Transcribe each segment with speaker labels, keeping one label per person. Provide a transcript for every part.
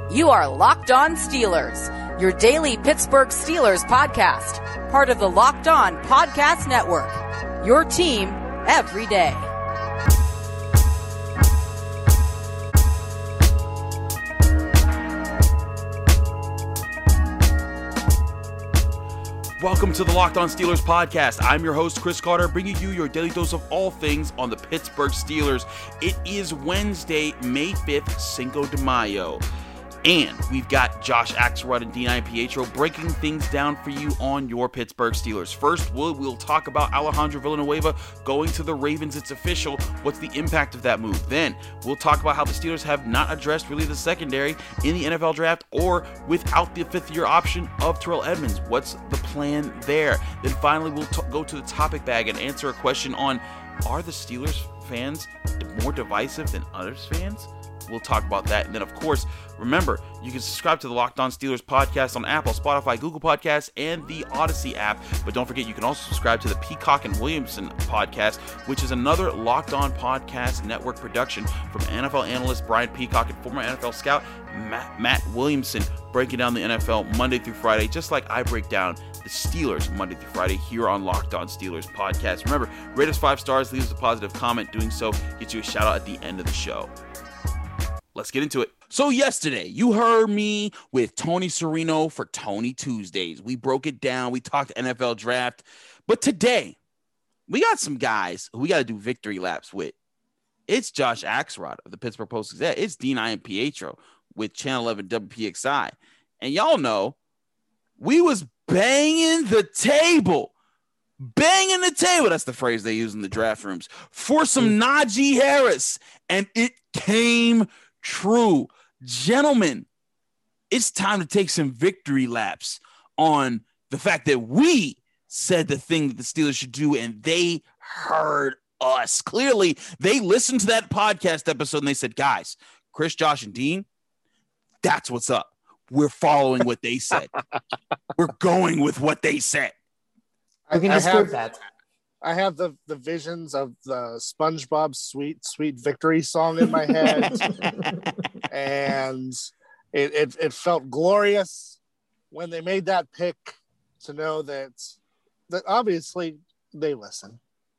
Speaker 1: You are Locked On Steelers, your daily Pittsburgh Steelers podcast, part of the Locked On Podcast Network, your team every day.
Speaker 2: Welcome to the Locked On Steelers podcast. I'm your host, Chris Carter, bringing you your daily dose of all things on the Pittsburgh Steelers. It is Wednesday, May 5th, Cinco de Mayo. And we've got Josh Axelrod and Dean Pietro breaking things down for you on your Pittsburgh Steelers. First, we'll talk about Alejandro Villanueva going to the Ravens. It's official. What's the impact of that move? Then we'll talk about how the Steelers have not addressed really the secondary in the NFL draft or without the fifth-year option of Terrell Edmunds. What's the plan there? Then finally, we'll go to the topic bag and answer a question on, are the Steelers fans more divisive than others fans? We'll talk about that. And then, of course, remember, you can subscribe to the Locked On Steelers podcast on Apple, Spotify, Google Podcasts, and the Odyssey app. But don't forget, you can also subscribe to the Peacock and Williamson podcast, which is another Locked On Podcast Network production from NFL analyst Brian Peacock and former NFL scout Matt Williamson, breaking down the NFL Monday through Friday, just like I break down the Steelers Monday through Friday here on Locked On Steelers podcast. Remember, rate us 5 stars, leave us a positive comment. Doing so gets you a shout out at the end of the show. Let's get into it. So yesterday, you heard me with Tony Serino for Tony Tuesdays. We broke it down. We talked NFL draft. But today, we got some guys who we got to do victory laps with. It's Josh Axelrod of the Pittsburgh Post-Gazette. It's Dean Pietro with Channel 11 WPXI. And y'all know, we was banging the table. Banging the table. That's the phrase they use in the draft rooms. For some Najee Harris. And it came true. Gentlemen, it's time to take some victory laps on the fact that we said the thing that the Steelers should do, and they heard us. Clearly, they listened to that podcast episode, and they said, guys, Chris, Josh, and Dean, that's what's up. We're following what they said. We're going with what they said.
Speaker 3: We can disprove that.
Speaker 4: I have the visions of the SpongeBob Sweet Victory song in my head. And it felt glorious when they made that pick to know that obviously they listen.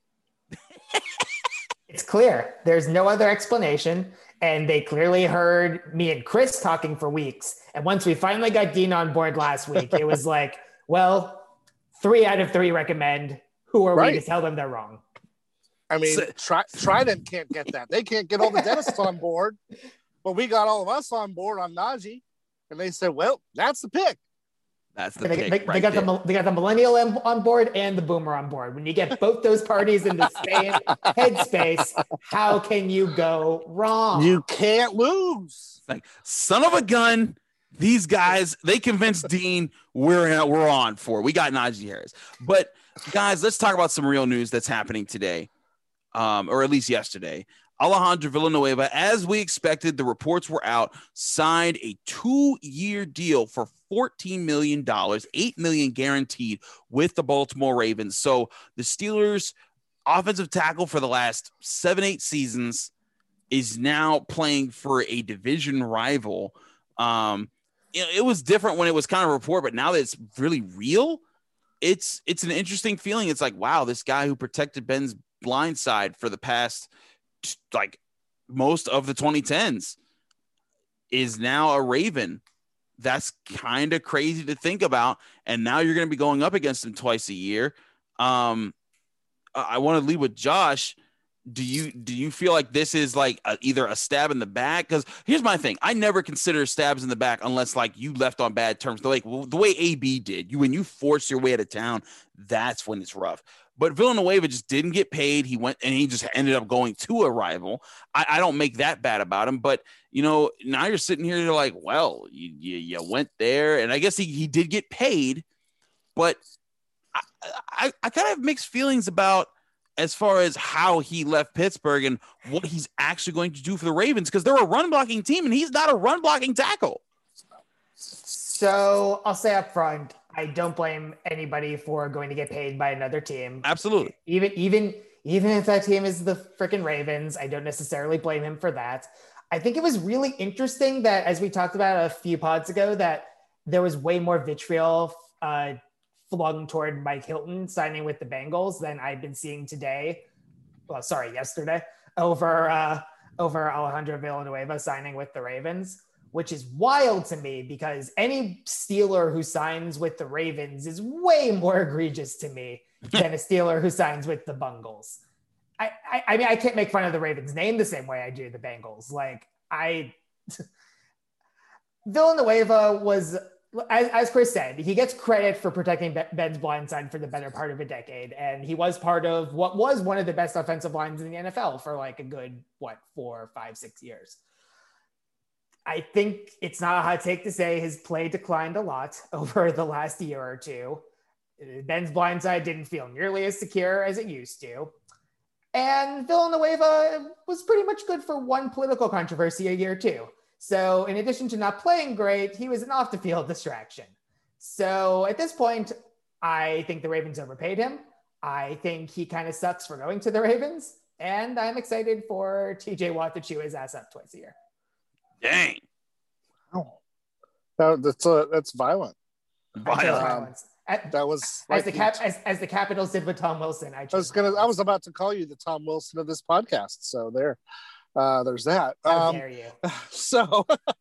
Speaker 3: It's clear. There's no other explanation. And they clearly heard me and Chris talking for weeks. And once we finally got Dean on board last week, it was like, well, 3 out of 3 recommend. Who are we to tell them they're wrong?
Speaker 4: I mean, Trident can't get that. They can't get all the dentists on board. But we got all of us on board on Najee. And they said, well, that's the pick.
Speaker 2: That's the pick.
Speaker 3: They got the millennial on board and the boomer on board. When you get both those parties in the same headspace, how can you go wrong?
Speaker 4: You can't lose.
Speaker 2: Like, son of a gun. These guys, they convinced Dean we're on for. We got Najee Harris. But guys, let's talk about some real news that's happening today, or at least yesterday. Alejandro Villanueva, as we expected, the reports were out, signed a 2-year deal for $14 million, $8 million guaranteed with the Baltimore Ravens. So the Steelers' offensive tackle for the last 7-8 seasons is now playing for a division rival. It was different when it was kind of a report, but now that it's really real, it's an interesting feeling. It's like, wow, this guy who protected Ben's blind side for the past, like, most of the 2010s is now a Raven. That's kind of crazy to think about. And now you're going to be going up against him twice a year. I want to lead with Josh. Do you feel like this is like either a stab in the back? Because here's my thing. I never consider stabs in the back unless like you left on bad terms. The way AB did, when you force your way out of town, that's when it's rough. But Villanueva just didn't get paid. He went and he just ended up going to a rival. I don't make that bad about him. But, now you're sitting here, you're like, well, you went there. And I guess he did get paid. But I kind of have mixed feelings about as far as how he left Pittsburgh and what he's actually going to do for the Ravens, because they're a run blocking team and he's not a run blocking tackle.
Speaker 3: So I'll say up front, I don't blame anybody for going to get paid by another team.
Speaker 2: Absolutely.
Speaker 3: Even if that team is the freaking Ravens, I don't necessarily blame him for that. I think it was really interesting that, as we talked about a few pods ago, that there was way more vitriol flung toward Mike Hilton signing with the Bengals than I've been seeing today. Well, sorry, yesterday over Alejandro Villanueva signing with the Ravens, which is wild to me because any Steeler who signs with the Ravens is way more egregious to me than a Steeler who signs with the Bungles. I mean, I can't make fun of the Ravens name the same way I do the Bengals. Villanueva was, as Chris said, he gets credit for protecting Ben's blind side for the better part of a decade. And he was part of what was one of the best offensive lines in the NFL for like a good, 4, 5, 6 years. I think it's not a hot take to say his play declined a lot over the last year or two. Ben's blind side didn't feel nearly as secure as it used to. And Villanueva was pretty much good for one political controversy a year too. So in addition to not playing great, he was an off the field distraction. So at this point, I think the Ravens overpaid him. I think he kind of sucks for going to the Ravens. And I'm excited for TJ Watt to chew his ass up twice a year.
Speaker 2: Dang.
Speaker 4: Oh, that's violent.
Speaker 3: Violence.
Speaker 4: That was
Speaker 3: like as the Capitals did with Tom Wilson. I
Speaker 4: was about to call you the Tom Wilson of this podcast. So there's that.
Speaker 3: How dare you?
Speaker 4: So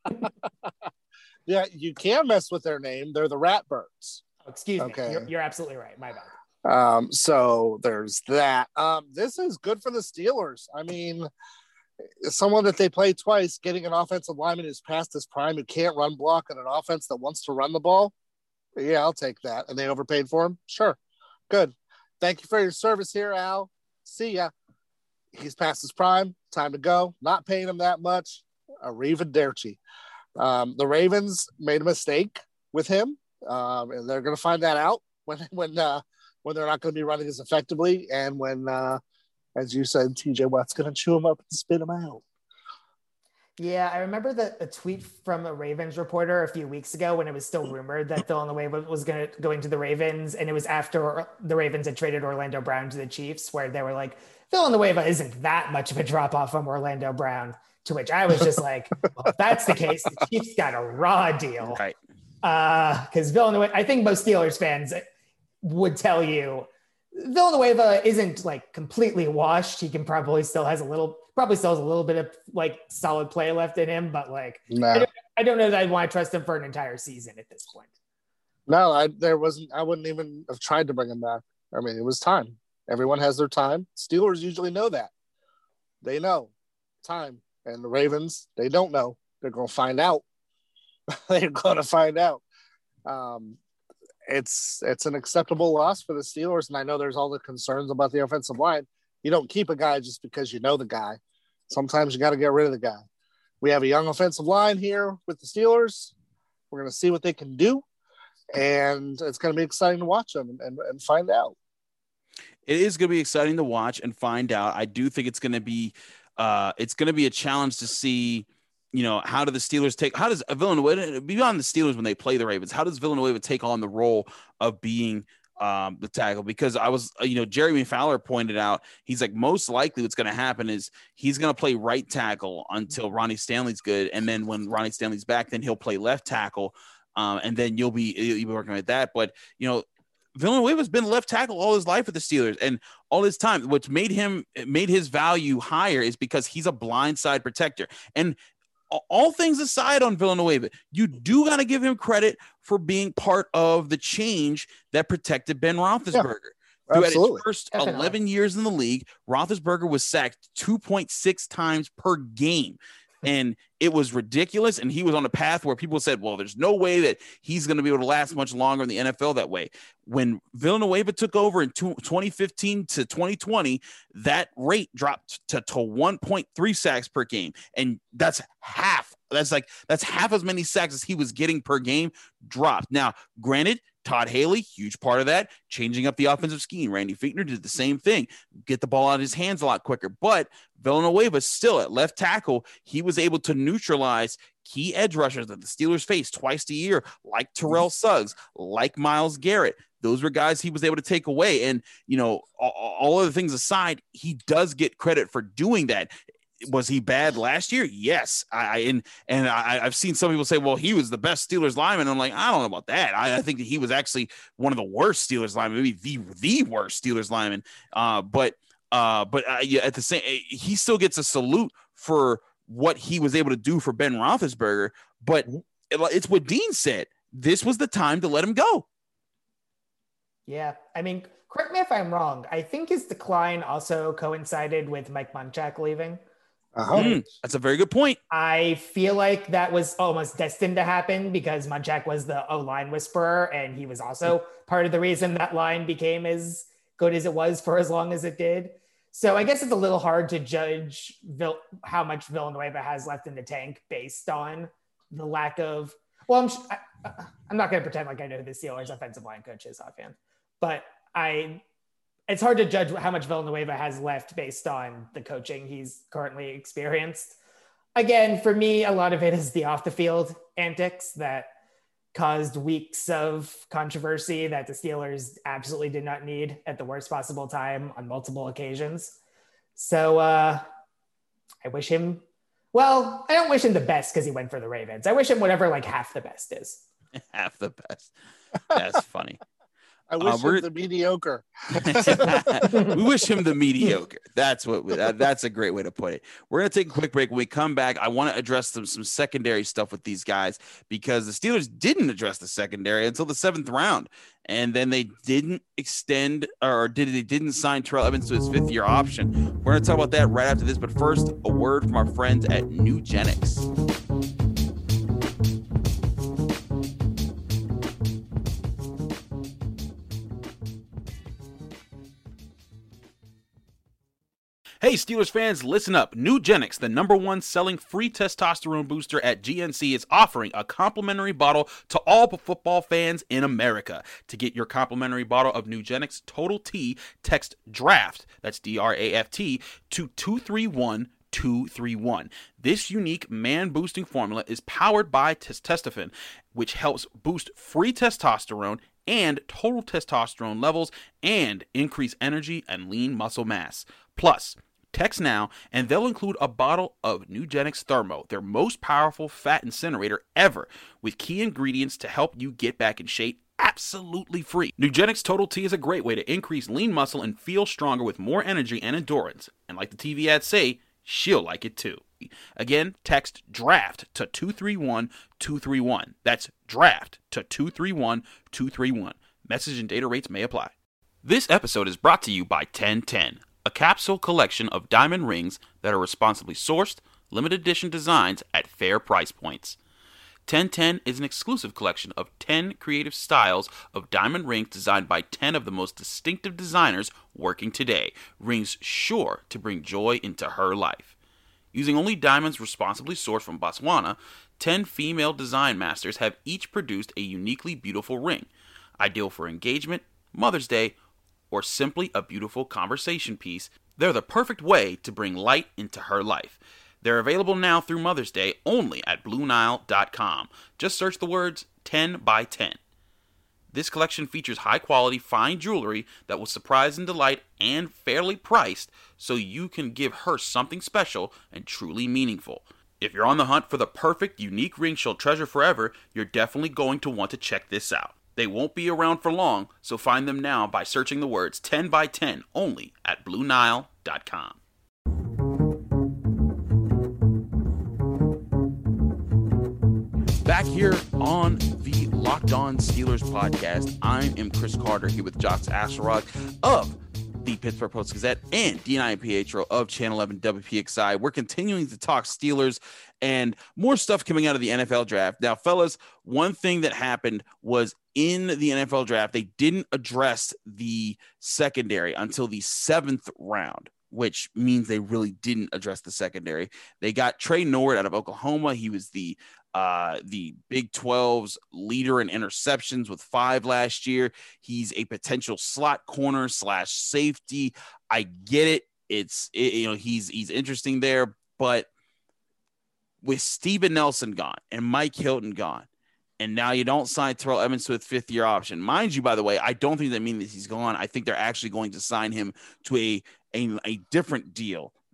Speaker 4: yeah, you can mess with their name. They're the Ratbirds.
Speaker 3: Oh, excuse me. You're absolutely right. My bad.
Speaker 4: So there's that. This is good for the Steelers. I mean, someone that they play twice, getting an offensive lineman who's past his prime, who can't run block, and an offense that wants to run the ball. Yeah, I'll take that. And they overpaid for him? Sure. Good. Thank you for your service here, Al. See ya. He's past his prime. Time to go. Not paying him that much. Arrivederci. The Ravens made a mistake with him, and they're going to find that out when they're not going to be running as effectively, and when, as you said, TJ Watt's going to chew him up and spit him out.
Speaker 3: Yeah, I remember a tweet from a Ravens reporter a few weeks ago when it was still rumored that Villanueva was going to the Ravens, and it was after the Ravens had traded Orlando Brown to the Chiefs, where they were like, Villanueva isn't that much of a drop-off from Orlando Brown, to which I was just like, well, if that's the case, the Chiefs got a raw deal.
Speaker 2: Right.
Speaker 3: Because Villanueva, I think most Steelers fans would tell you, Villanueva isn't like completely washed. He can probably still has a little bit of like solid play left in him, but like,
Speaker 4: nah.
Speaker 3: I don't know that I'd want to trust him for an entire season at this point.
Speaker 4: No, I wouldn't even have tried to bring him back. I mean, it was time. Everyone has their time. Steelers usually know that. They know time. And the Ravens, they don't know. They're going to find out. They're going to find out. It's an acceptable loss for the Steelers. And I know there's all the concerns about the offensive line. You don't keep a guy just because you know the guy. Sometimes you got to get rid of the guy. We have a young offensive line here with the Steelers. We're going to see what they can do. And it's going to be exciting to watch them and find out.
Speaker 2: It is going to be exciting to watch and find out. I do think it's going to be a challenge to see, how does Villanueva, beyond the Steelers when they play the Ravens, how does Villanueva take on the role of being the tackle? Because I was, Jeremy Fowler pointed out, he's like, most likely what's going to happen is he's going to play right tackle until Ronnie Stanley's good. And then when Ronnie Stanley's back, then he'll play left tackle. And then you'll be working with that. But, Villanueva's been left tackle all his life with the Steelers and all his time. What's made his value higher is because he's a blindside protector. And all things aside on Villanueva, you do got to give him credit for being part of the change that protected Ben Roethlisberger.
Speaker 4: Yeah, absolutely.
Speaker 2: Throughout his first 11 years in the league, Roethlisberger was sacked 2.6 times per game. And it was ridiculous. And he was on a path where people said, well, there's no way that he's going to be able to last much longer in the NFL that way. When Villanueva took over in 2015 to 2020, that rate dropped to 1.3 sacks per game. And that's half. That's half as many sacks as he was getting per game dropped. Now, granted, Todd Haley, huge part of that, changing up the offensive scheme. Randy Fichtner did the same thing, get the ball out of his hands a lot quicker. But Villanueva still at left tackle, he was able to neutralize key edge rushers that the Steelers face twice a year, like Terrell Suggs, like Myles Garrett. Those were guys he was able to take away. And, all other things aside, he does get credit for doing that. Was he bad last year? Yes. I've seen some people say, well, he was the best Steelers lineman. I'm like, I don't know about that. I think that he was actually one of the worst Steelers linemen, maybe the worst Steelers lineman. But at the same, he still gets a salute for what he was able to do for Ben Roethlisberger. But it's what Dean said. This was the time to let him go.
Speaker 3: Yeah. I mean, correct me if I'm wrong. I think his decline also coincided with Mike Munchak leaving.
Speaker 2: That's a very good point.
Speaker 3: I feel like that was almost destined to happen because Munchak was the O-line whisperer, and he was also part of the reason that line became as good as it was for as long as it did. So I guess it's a little hard to judge how much Villanueva has left in the tank based on the lack of. Well, I'm not going to pretend like I know who the Steelers offensive line coach is offhand. But it's hard to judge how much Villanueva has left based on the coaching he's currently experienced. Again, for me, a lot of it is the off the field antics that caused weeks of controversy that the Steelers absolutely did not need at the worst possible time on multiple occasions. So I wish him, well, I don't wish him the best because he went for the Ravens. I wish him whatever like half the best is.
Speaker 2: Half the best. That's funny.
Speaker 4: I wish him the mediocre.
Speaker 2: We wish him the mediocre. That's a great way to put it. We're going to take a quick break. When we come back, I want to address some secondary stuff with these guys because the Steelers didn't address the secondary until the 7th round. And then they didn't extend they didn't sign Terrell Evans to his 5th-year option. We're going to talk about that right after this. But first, a word from our friends at Nugenix. Hey, Steelers fans, listen up. Nugenix, the #1 selling free testosterone booster at GNC, is offering a complimentary bottle to all football fans in America. To get your complimentary bottle of Nugenix Total T, text DRAFT, that's DRAFT, to 231231. This unique man-boosting formula is powered by testosterone, which helps boost free testosterone and total testosterone levels and increase energy and lean muscle mass. Plus, text now and they'll include a bottle of Nugenix Thermo, their most powerful fat incinerator ever, with key ingredients to help you get back in shape absolutely free. Nugenix Total T is a great way to increase lean muscle and feel stronger with more energy and endurance. And like the TV ads say, she'll like it too. Again, text DRAFT to 231231. That's DRAFT to 231231. Message and data rates may apply. This episode is brought to you by 1010. A capsule collection of diamond rings that are responsibly sourced, limited edition designs at fair price points. 1010 is an exclusive collection of 10 creative styles of diamond rings designed by 10 of the most distinctive designers working today. Rings sure to bring joy into her life. Using only diamonds responsibly sourced from Botswana, 10 female design masters have each produced a uniquely beautiful ring, ideal for engagement, Mother's Day, or simply a beautiful conversation piece. They're the perfect way to bring light into her life. They're available now through Mother's Day only at BlueNile.com. Just search the words 10 by 10. This collection features high-quality, fine jewelry that will surprise and delight and fairly priced so you can give her something special and truly meaningful. If you're on the hunt for the perfect, unique ring she'll treasure forever, you're definitely going to want to check this out. They won't be around for long, so find them now by searching the words 10 by 10 only at BlueNile.com. Back here on the Locked On Steelers podcast, I am Chris Carter here with Josh Asherrod of the Pittsburgh Post-Gazette and Dean Pietro of Channel 11 WPXI. We're continuing to talk Steelers and more stuff coming out of the NFL draft. Now, fellas, one thing that happened was in the NFL draft, they didn't address the secondary until the 7th round, which means they really didn't address the secondary. They got Trey Norwood out of Oklahoma. He was the Big 12's leader in interceptions with 5 last year. He's a potential slot corner / safety. I get it. He's interesting there, but with Steven Nelson gone and Mike Hilton gone, and now you don't sign Terrell Evans to a 5th-year option. Mind you, by the way, I don't think that means that he's gone. I think they're actually going to sign him to a different deal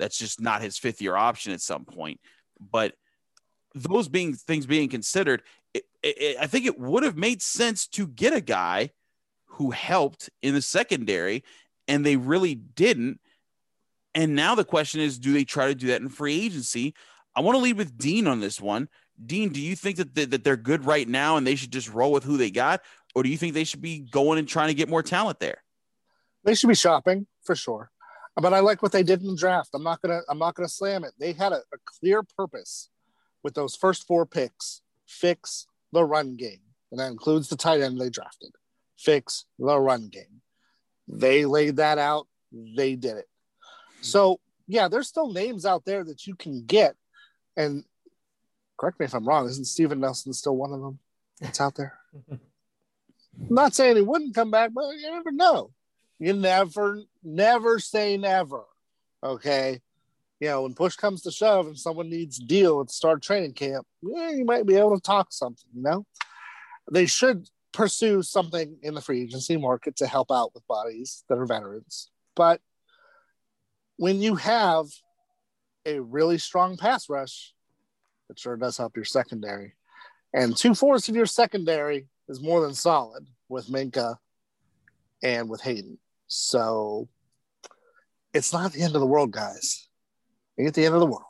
Speaker 2: that's just not his fifth-year option at some point. But those things being considered, I think it would have made sense to get a guy who helped in the secondary, and they really didn't. And now the question is, do they try to do that in free agency? I want to lead with Dean on this one. Dean, do you think that they're good right now and they should just roll with who they got? Or do you think they should be going and trying to get more talent there?
Speaker 4: They should be shopping for sure. But I like what they did in the draft. I'm not gonna slam it. They had a clear purpose with those first 4 picks. Fix the run game. And that includes the tight end they drafted. Fix the run game. They laid that out. They did it. So, yeah, there's still names out there that you can get. And correct me if I'm wrong, isn't Steven Nelson still one of them that's out there? I'm not saying he wouldn't come back, but you never know. You never say never. Okay? You know, when push comes to shove and someone needs a deal at the start of training camp, you might be able to talk something, you know? They should pursue something in the free agency market to help out with bodies that are veterans. But when you have a really strong pass rush, it sure does help your secondary. And 2/4 of your secondary is more than solid with Minkah and with Hayden. So it's not the end of the world, guys. It ain't the end of the world.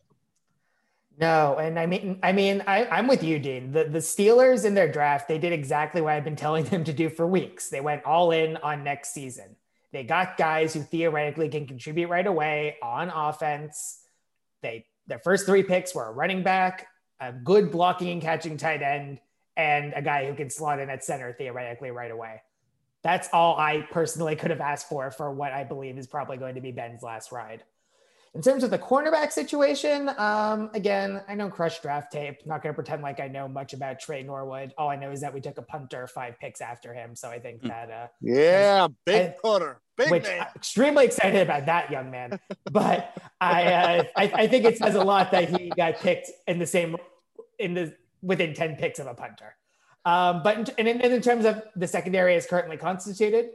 Speaker 3: No, and I'm with you, Dean. The Steelers in their draft, they did exactly what I've been telling them to do for weeks. They went all in on next season. They got guys who theoretically can contribute right away on offense. Their first 3 picks were a running back, a good blocking and catching tight end, and a guy who can slot in at center theoretically right away. That's all I personally could have asked for what I believe is probably going to be Ben's last ride. In terms of the cornerback situation, again, I know crush draft tape. Not going to pretend like I know much about Trey Norwood. All I know is that we took a punter 5 picks after him. So I think that...
Speaker 4: big punter. Big man.
Speaker 3: I'm extremely excited about that young man. But I think it says a lot that he got picked within 10 picks of a punter. But in terms of the secondary as currently constituted,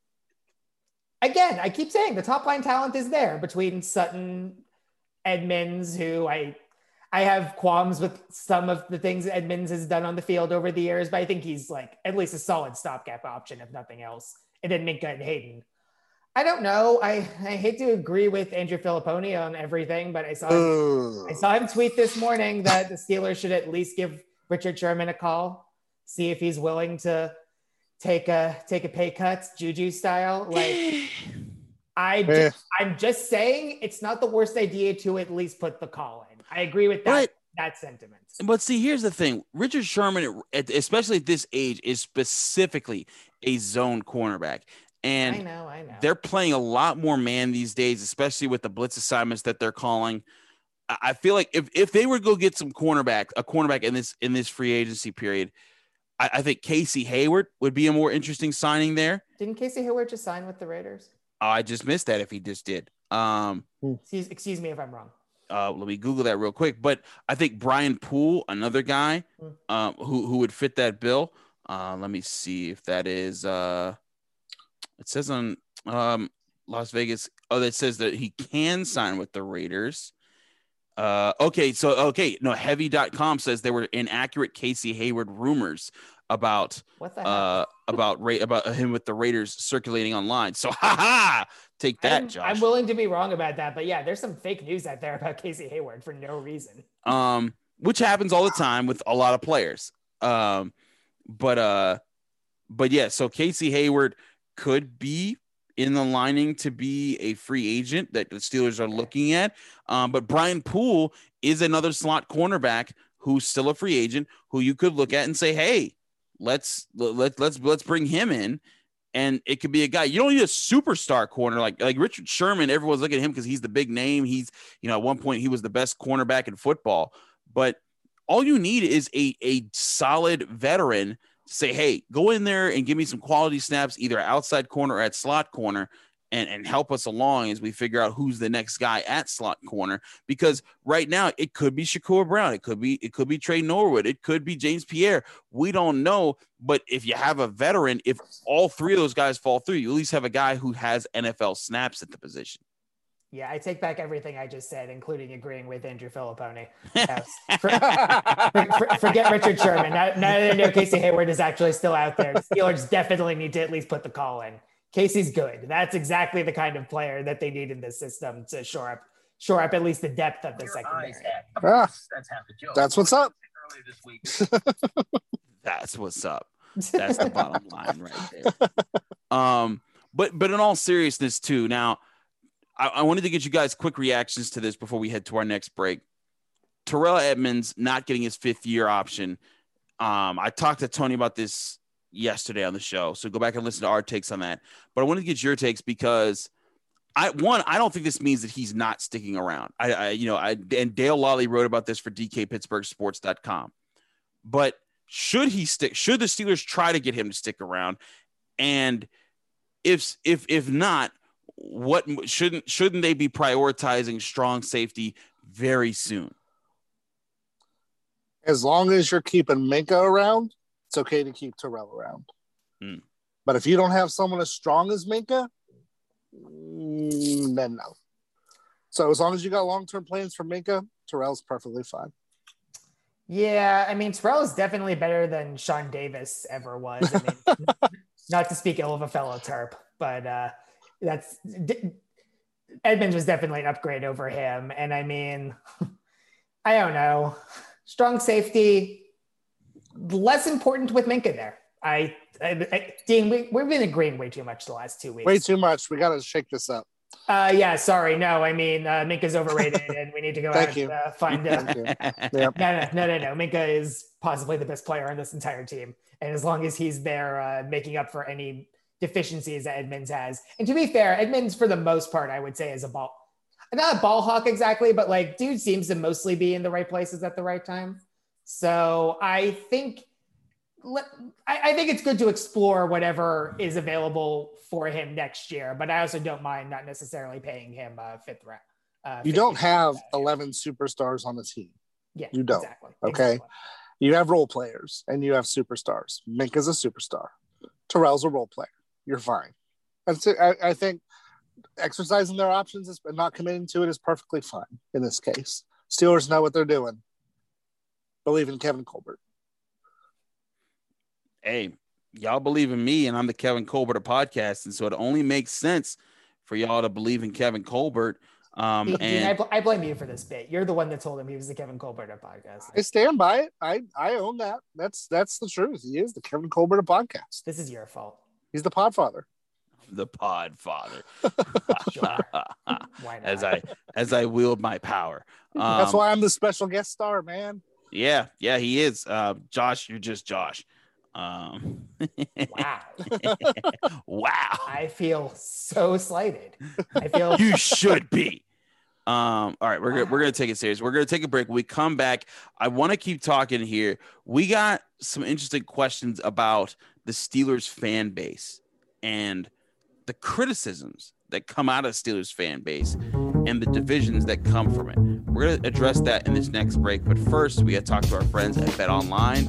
Speaker 3: again, I keep saying the top line talent is there between Sutton, Edmonds, who I have qualms with some of the things Edmonds has done on the field over the years, but I think he's like at least a solid stopgap option, if nothing else. And then Minkah and Hayden. I don't know. I hate to agree with Andrew Filipponi on everything, but I saw him tweet this morning that the Steelers should at least give Richard Sherman a call, see if he's willing to take a pay cut, Juju style. Like, I'm just saying it's not the worst idea to at least put the call in. I agree with that sentiment.
Speaker 2: But see, here's the thing. Richard Sherman, especially at this age, is specifically a zone cornerback. And
Speaker 3: I know.
Speaker 2: They're playing a lot more man these days, especially with the blitz assignments that they're calling. I feel like if they were to go get a cornerback in this free agency period, I think Casey Hayward would be a more interesting signing there.
Speaker 3: Didn't Casey Hayward just sign with the Raiders?
Speaker 2: Oh, I just missed that if he just did.
Speaker 3: Excuse me if I'm wrong.
Speaker 2: Let me Google that real quick. But I think Brian Poole, another guy who would fit that bill. Let me see if that is it says on Las Vegas. Oh, that says that he can sign with the Raiders. Heavy.com says there were inaccurate Casey Hayward rumors about about him with the Raiders circulating online. So take that, Josh.
Speaker 3: I'm willing to be wrong about that, but yeah, there's some fake news out there about Casey Hayward for no reason.
Speaker 2: Which happens all the time with a lot of players. But yeah, so Casey Hayward could be in the lining to be a free agent that the Steelers are looking at. But Brian Poole is another slot cornerback who's still a free agent who you could look at and say, hey, let's bring him in. And it could be a guy. You don't need a superstar corner like Richard Sherman. Everyone's looking at him because he's the big name. He's, at one point he was the best cornerback in football. But all you need is a solid veteran to say, hey, go in there and give me some quality snaps, either outside corner or at slot corner, and help us along as we figure out who's the next guy at slot corner. Because right now it could be Shakur Brown. It could be Trey Norwood. It could be James Pierre. We don't know. But if you have a veteran, if all 3 of those guys fall through, you at least have a guy who has NFL snaps at the position.
Speaker 3: Yeah, I take back everything I just said, including agreeing with Andrew Filippone. Forget Richard Sherman. Now that I know Casey Hayward is actually still out there, the Steelers definitely need to at least put the call in. Casey's good. That's exactly the kind of player that they need in this system to shore up at least the depth of the secondary.
Speaker 4: That's what's up.
Speaker 2: That's what's up. That's the bottom line right there. But in all seriousness too, now I wanted to get you guys quick reactions to this before we head to our next break. Terrell Edmunds not getting his 5th-year option. I talked to Tony about this yesterday on the show, so go back and listen to our takes on that. But I wanted to get your takes because I don't think this means that he's not sticking around. And Dale Lawley wrote about this for DKPittsburghSports.com. But should he stick? Should the Steelers try to get him to stick around? And if not, what shouldn't they be prioritizing strong safety very soon?
Speaker 4: As long as you're keeping Minkah around, it's okay to keep Terrell around. But if you don't have someone as strong as Minkah, then no. So as long as you got long-term plans for Minkah, Terrell's perfectly fine.
Speaker 3: Yeah, I mean, Terrell is definitely better than Sean Davis ever was. I mean, not to speak ill of a fellow Terp, but Edmunds was definitely an upgrade over him. And I mean, I don't know. Strong safety, less important with Minkah there. Dean, we've been agreeing way too much the last 2 weeks.
Speaker 4: Way too much. We got to shake this up.
Speaker 3: Yeah, sorry. No, I mean, Minkah's overrated and we need to go out and find him. No. Minkah is possibly the best player on this entire team. And as long as he's there making up for any deficiencies that Edmunds has. And to be fair, Edmunds, for the most part, I would say is not a ball hawk exactly, but like dude seems to mostly be in the right places at the right time. So I think it's good to explore whatever is available for him next year, but I also don't mind not necessarily paying him a 5th round.
Speaker 4: You don't have 11 superstars on the team.
Speaker 3: Yeah,
Speaker 4: you don't.
Speaker 3: Exactly.
Speaker 4: Okay. Exactly. You have role players and you have superstars. Minkah's a superstar. Terrell's a role player. You're fine. That's it. I think exercising their options and not committing to it is perfectly fine in this case. Steelers know what they're doing. Believe in Kevin Colbert.
Speaker 2: Hey, y'all believe in me, and I'm the Kevin Colbert of podcast, and so it only makes sense for y'all to believe in Kevin Colbert.
Speaker 3: And I blame you for this bit. You're the one that told him he was the Kevin Colbert of podcast.
Speaker 4: I stand by it. I own that. That's the truth. He is the Kevin Colbert of podcast.
Speaker 3: This is your fault.
Speaker 4: He's the Podfather.
Speaker 2: The Podfather.
Speaker 3: Sure. Why
Speaker 2: not? As I wield my power.
Speaker 4: That's why I'm the special guest star, man.
Speaker 2: Yeah, he is. Josh, you're just Josh.
Speaker 3: Wow.
Speaker 2: Wow.
Speaker 3: I feel so slighted.
Speaker 2: You should be. All right, we're gonna take it serious. We're gonna take a break. When we come back, I want to keep talking here. We got some interesting questions about the Steelers fan base and the criticisms that come out of Steelers fan base and the divisions that come from it. We're going to address that in this next break. But first, we got to talk to our friends at betonline.ag.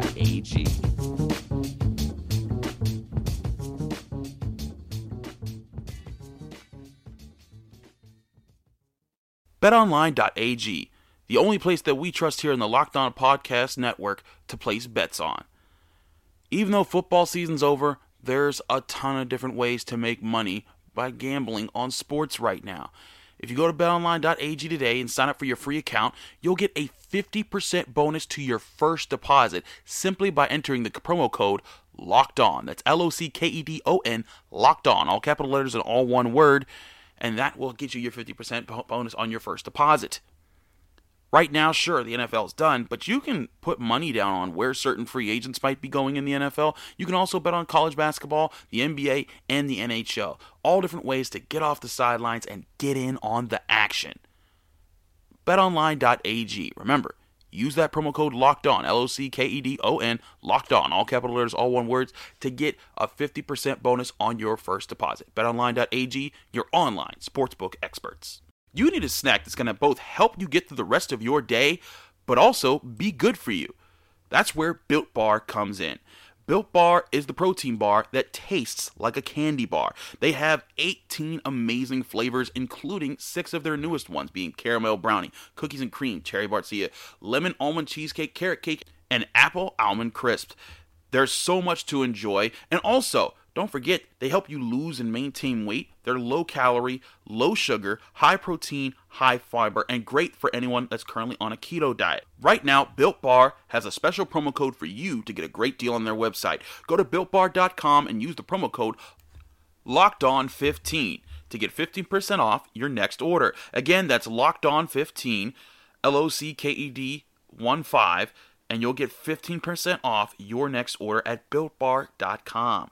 Speaker 2: BetOnline.ag, the only place that we trust here in the Locked On Podcast Network to place bets on. Even though football season's over, there's a ton of different ways to make money by gambling on sports right now. If you go to betonline.ag today and sign up for your free account, you'll get a 50% bonus to your first deposit simply by entering the promo code LOCKEDON. That's LOCKEDON, locked on, all capital letters and all one word, and that will get you your 50% bonus on your first deposit. Right now, sure, the NFL's done, but you can put money down on where certain free agents might be going in the NFL. You can also bet on college basketball, the NBA, and the NHL. All different ways to get off the sidelines and get in on the action. BetOnline.ag. Remember, use that promo code LOCKEDON, LOCKEDON, locked on, all capital letters, all one words, to get a 50% bonus on your first deposit. BetOnline.ag, your online sportsbook experts. You need a snack that's going to both help you get through the rest of your day, but also be good for you. That's where Built Bar comes in. Built Bar is the protein bar that tastes like a candy bar. They have 18 amazing flavors, including 6 of their newest ones, being caramel brownie, cookies and cream, cherry barcia, lemon almond cheesecake, carrot cake, and apple almond crisp. There's so much to enjoy, and also, don't forget, they help you lose and maintain weight. They're low calorie, low sugar, high protein, high fiber, and great for anyone that's currently on a keto diet. Right now, Built Bar has a special promo code for you to get a great deal on their website. Go to BuiltBar.com and use the promo code LOCKEDON15 to get 15% off your next order. Again, that's LOCKEDON15, LOCKED15, and you'll get 15% off your next order at BuiltBar.com.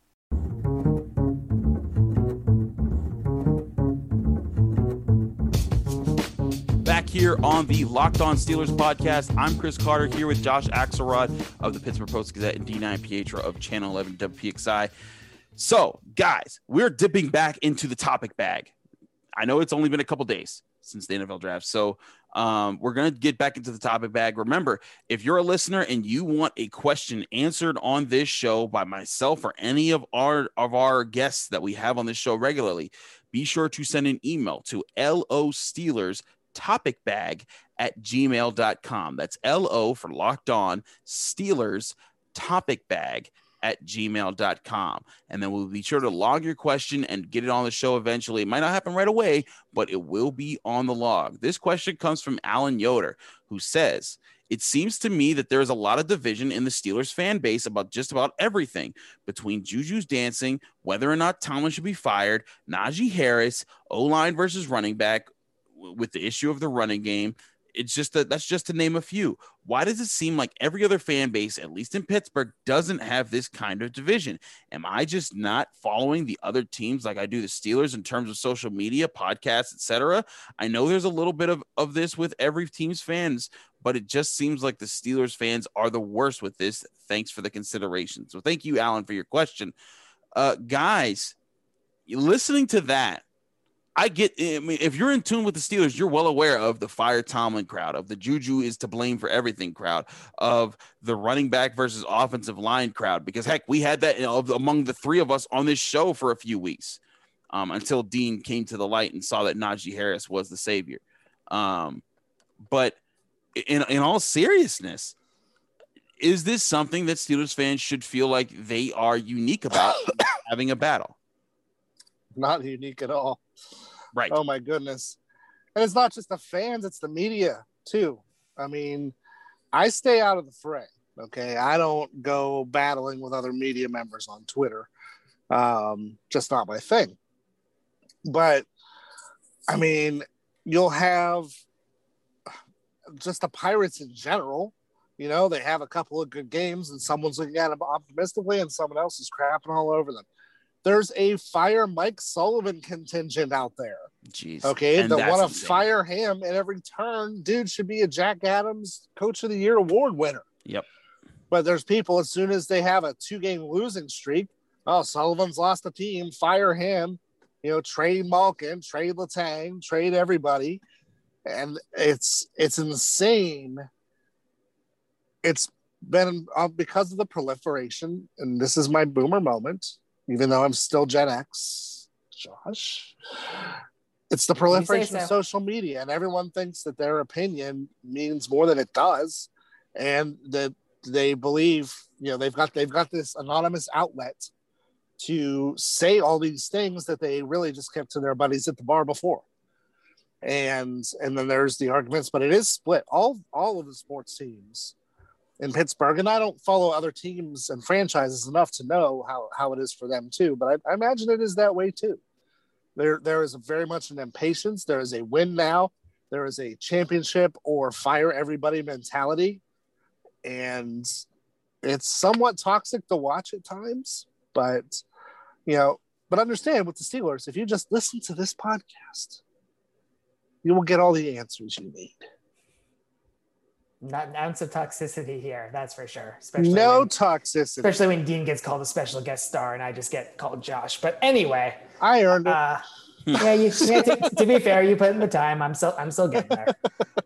Speaker 2: Back here on the Locked On Steelers podcast, I'm Chris Carter here with Josh Axelrod of the Pittsburgh Post-Gazette and D9 Pietro of Channel 11 WPXI. So, guys, we're dipping back into the topic bag. I know it's only been a couple days since the NFL draft, so we're going to get back into the topic bag. Remember, if you're a listener and you want a question answered on this show by myself or any of our guests that we have on this show regularly, be sure to send an email to lostelersTopicBag@gmail.com. That's LO for Locked On Steelers Topic Bag at gmail.com. And then we'll be sure to log your question and get it on the show eventually. It might not happen right away, but it will be on the log. This question comes from Alan Yoder, who says, it seems to me that there is a lot of division in the Steelers fan base about just about everything, between Juju's dancing, whether or not Tomlin should be fired, Najee Harris, O-line versus running back, with the issue of the running game. It's just that's just to name a few. Why does it seem like every other fan base, at least in Pittsburgh, doesn't have this kind of division? Am I just not following the other teams like I do the Steelers in terms of social media, podcasts, etc.? I know there's a little bit of this with every team's fans, but it just seems like the Steelers fans are the worst with this. Thanks for the consideration. So thank you, Alan, for your question. Guys, listening to that, I mean, if you're in tune with the Steelers, you're well aware of the Fire Tomlin crowd, of the Juju is to blame for everything crowd, of the running back versus offensive line crowd, because heck, we had that among the three of us on this show for a few weeks until Dean came to the light and saw that Najee Harris was the savior. But in all seriousness, is this something that Steelers fans should feel like they are unique about having a battle?
Speaker 4: Not unique at all.
Speaker 2: Right.
Speaker 4: Oh my goodness. And it's not just the fans, it's the media too. I mean, I stay out of the fray. Okay. I don't go battling with other media members on Twitter. Just not my thing. But I mean, you'll have just the Pirates in general. You know, they have a couple of good games and someone's looking at them optimistically and someone else is crapping all over them. There's a fire Mike Sullivan contingent out there.
Speaker 2: Jeez.
Speaker 4: Okay,
Speaker 2: and
Speaker 4: that want to fire him at every turn. Dude should be a Jack Adams Coach of the Year award winner.
Speaker 2: Yep.
Speaker 4: But there's people, as soon as they have a 2-game losing streak, oh, Sullivan's lost a team, fire him. You know, trade Malkin, trade Letang, trade everybody. And it's insane. It's been because of the proliferation, and this is my boomer moment, even though I'm still Gen X, Josh. It's the proliferation of social media, and everyone thinks that their opinion means more than it does, and that they believe, you know, they've got this anonymous outlet to say all these things that they really just kept to their buddies at the bar before. And then there's the arguments, but it is split. All of the sports teams in Pittsburgh, and I don't follow other teams and franchises enough to know how it is for them too, but I imagine it is that way too. There is very much an impatience. There is a win now. There is a championship or fire everybody mentality, and it's somewhat toxic to watch at times. But but understand with the Steelers, if you just listen to this podcast, you will get all the answers you need.
Speaker 3: Not an ounce of toxicity here, that's for sure.
Speaker 4: Toxicity.
Speaker 3: Especially when Dean gets called a special guest star and I just get called Josh. But anyway.
Speaker 4: I earned it.
Speaker 3: To be fair, you put in the time. I'm still getting there.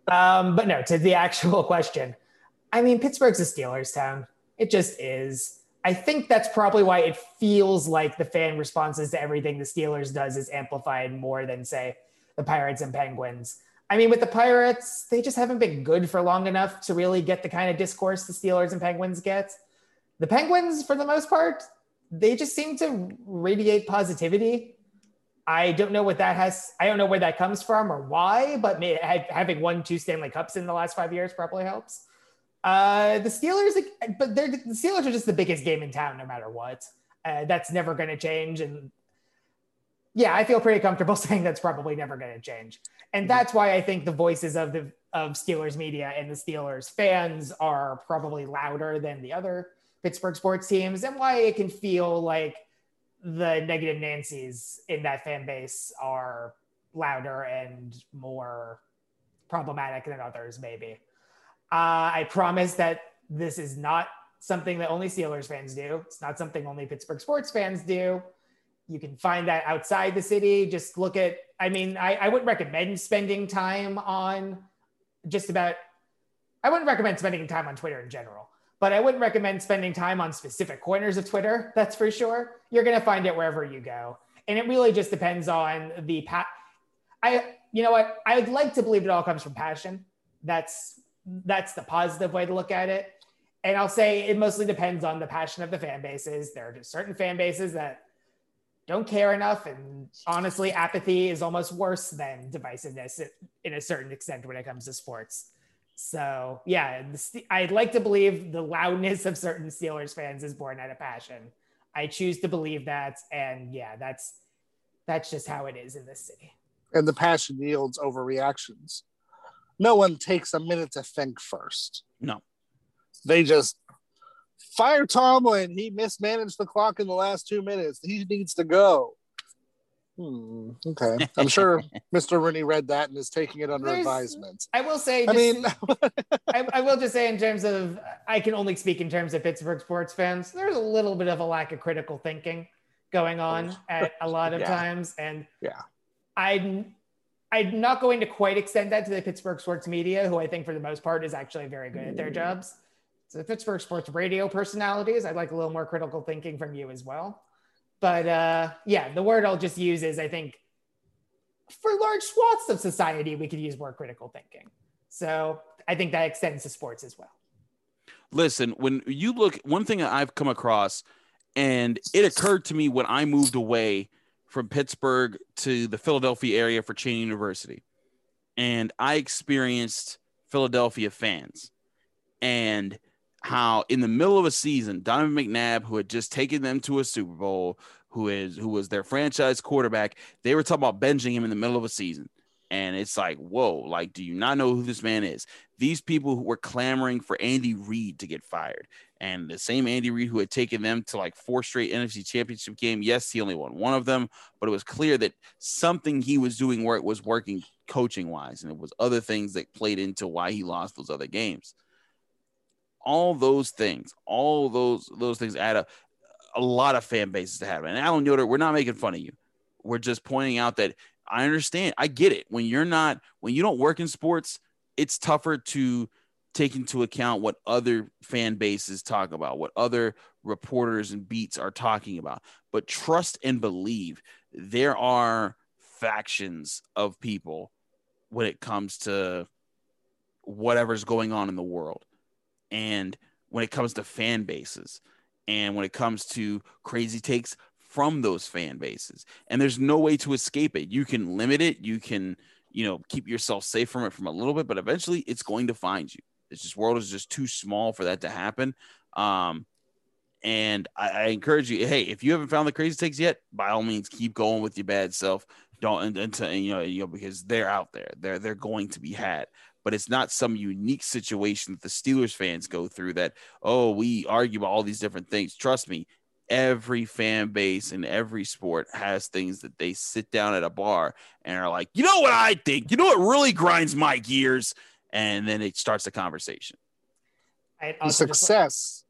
Speaker 3: But no, to the actual question. I mean, Pittsburgh's a Steelers town. It just is. I think that's probably why it feels like the fan responses to everything the Steelers does is amplified more than, say, the Pirates and Penguins. I mean, with the Pirates, they just haven't been good for long enough to really get the kind of discourse the Steelers and Penguins get. The Penguins, for the most part, they just seem to radiate positivity. I don't know what that has. I don't know where that comes from or why, but having won 2 Stanley Cups in the last 5 years probably helps. The Steelers, the Steelers are just the biggest game in town, no matter what. That's never going to change. And yeah, I feel pretty comfortable saying that's probably never going to change. And that's why I think the voices of Steelers media and the Steelers fans are probably louder than the other Pittsburgh sports teams, and why it can feel like the negative Nancy's in that fan base are louder and more problematic than others, maybe. I promise that this is not something that only Steelers fans do. It's not something only Pittsburgh sports fans do. You can find that outside the city. Just look at, I wouldn't recommend spending time on I wouldn't recommend spending time on Twitter in general. But I wouldn't recommend spending time on specific corners of Twitter. That's for sure. You're going to find it wherever you go. And it really just depends on you know what? I'd like to believe it all comes from passion. That's the positive way to look at it. And I'll say it mostly depends on the passion of the fan bases. There are just certain fan bases that don't care enough. And honestly, apathy is almost worse than divisiveness in a certain extent when it comes to sports. So yeah, I'd like to believe the loudness of certain Steelers fans is born out of passion. I choose to believe that, and yeah, that's just how it is in this city.
Speaker 4: And the passion yields overreactions. No one takes a minute to think first.
Speaker 2: No,
Speaker 4: they just fire Tomlin. He mismanaged the clock in the last 2 minutes. He needs to go. Okay. I'm sure Mr. Rooney read that and is taking it under advisement.
Speaker 3: I will say, I will just say in terms of, I can only speak in terms of Pittsburgh sports fans, there's a little bit of a lack of critical thinking going on at a lot of times. And
Speaker 4: yeah,
Speaker 3: I'm not going to quite extend that to the Pittsburgh sports media, who I think for the most part is actually very good at their jobs. So the Pittsburgh sports radio personalities, I'd like a little more critical thinking from you as well. But yeah, the word I'll just use is, I think, for large swaths of society, we could use more critical thinking. So I think that extends to sports as well.
Speaker 2: Listen, when you look, one thing that I've come across, and it occurred to me when I moved away from Pittsburgh to the Philadelphia area for Cheyney University, and I experienced Philadelphia fans and how in the middle of a season, Donovan McNabb, who had just taken them to a Super Bowl, who was their franchise quarterback, they were talking about benching him in the middle of a season. And it's like, whoa, like, do you not know who this man is? These people who were clamoring for Andy Reid to get fired, and the same Andy Reid who had taken them to like 4 straight NFC Championship game. Yes, he only won one of them, but it was clear that something he was doing where it was working coaching wise. And it was other things that played into why he lost those other games. All those things add up. A lot of fan bases to have. And Alan Yoder, we're not making fun of you. We're just pointing out that I understand. I get it. When you don't work in sports, it's tougher to take into account what other fan bases talk about, what other reporters and beats are talking about. But trust and believe, there are factions of people when it comes to whatever's going on in the world. And when it comes to fan bases, and when it comes to crazy takes from those fan bases, and there's no way to escape it. You can limit it. You can, keep yourself safe from it from a little bit, but eventually it's going to find you. World is just too small for that to happen. And I encourage you, hey, if you haven't found the crazy takes yet, by all means, keep going with your bad self. Don't until because they're out there. They're going to be had. But it's not some unique situation that the Steelers fans go through that, we argue about all these different things. Trust me, every fan base in every sport has things that they sit down at a bar and are like, you know what I think? You know what really grinds my gears? And then it starts a conversation.
Speaker 4: Success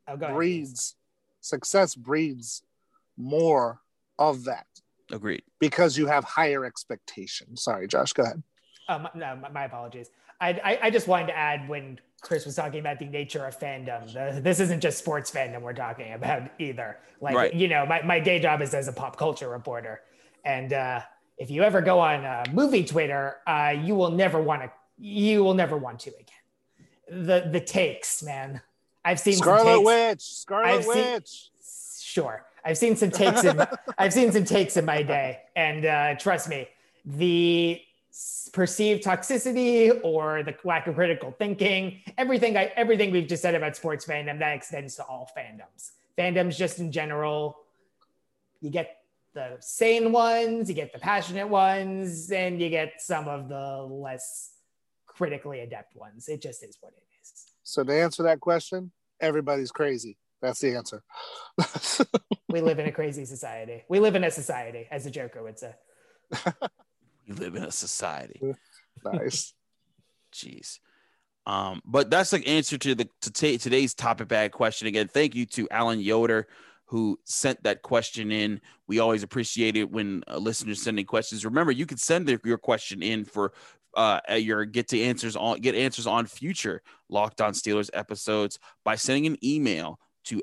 Speaker 4: breeds more of that.
Speaker 2: Agreed.
Speaker 4: Because you have higher expectations. Sorry, Josh, go ahead.
Speaker 3: No, my apologies. I just wanted to add, when Chris was talking about the nature of fandom. This isn't just sports fandom we're talking about either. Like,
Speaker 2: right.
Speaker 3: You know, my day job is as a pop culture reporter. And if you ever go on movie Twitter, you will never want to again. The takes, man. I've seen
Speaker 4: Scarlet Witch.
Speaker 3: Sure. I've seen some takes in my day. And trust me, the perceived toxicity or the lack of critical thinking, everything we've just said about sports fandom, that extends to all fandoms. Fandoms just in general, you get the sane ones, you get the passionate ones, and you get some of the less critically adept ones. It just is what it is.
Speaker 4: So to answer that question, everybody's crazy. That's the answer.
Speaker 3: We live in a crazy society. We live in a society, as a Joker would say.
Speaker 2: We live in a society.
Speaker 4: Nice.
Speaker 2: Jeez. But that's the answer to today's topic bag question. Again, thank you to Alan Yoder, who sent that question in. We always appreciate it when listeners sending questions. Remember, you can send your question in for get answers on future Locked On Steelers episodes by sending an email to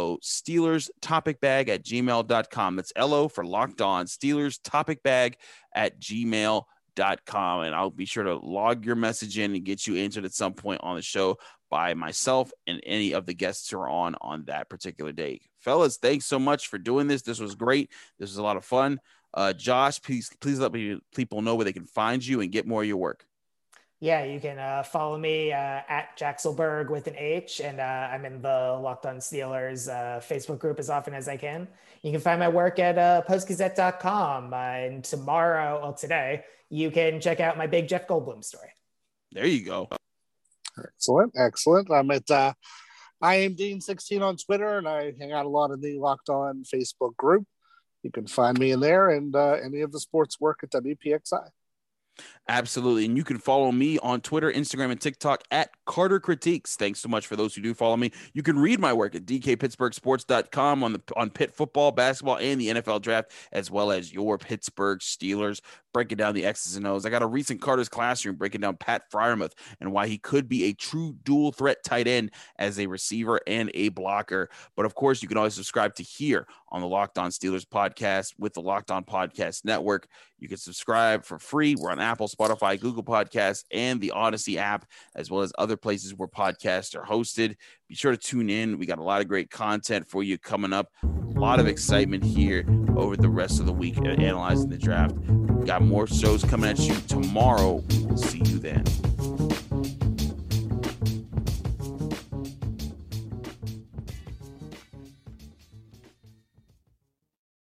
Speaker 2: LOSteelersTopicBag@gmail.com. That's LO for Locked On Steelers Topicbag@gmail.com. And I'll be sure to log your message in and get you answered at some point on the show by myself and any of the guests who are on that particular day. Fellas, thanks so much for doing this. This was great. This was a lot of fun. Josh, please let people know where they can find you and get more of your work.
Speaker 3: Yeah, you can follow me at Jaxelberg with an H, and I'm in the Locked On Steelers Facebook group as often as I can. You can find my work at postgazette.com, and today, you can check out my big Jeff Goldblum story.
Speaker 2: There you go.
Speaker 4: Excellent. I'm at I am Dean16 on Twitter, and I hang out a lot in the Locked On Facebook group. You can find me in there and any of the sports work at WPXI.
Speaker 2: Absolutely. And you can follow me on Twitter, Instagram, and TikTok at Carter Critiques. Thanks so much for those who do follow me. You can read my work at DKPittsburghSports.com on Pitt football, basketball, and the NFL draft, as well as your Pittsburgh Steelers, breaking down the X's and O's. I got a recent Carter's Classroom breaking down Pat Freiermuth and why he could be a true dual threat tight end as a receiver and a blocker. But of course, you can always subscribe to here on the Locked On Steelers podcast with the Locked On Podcast Network. You can subscribe for free. We're on Apple, Spotify, Google Podcasts, and the Odyssey app, as well as other places where podcasts are hosted. Be sure to tune in. We got a lot of great content for you coming up. A lot of excitement here over the rest of the week analyzing the draft. Got more shows coming at you tomorrow. We'll see you then.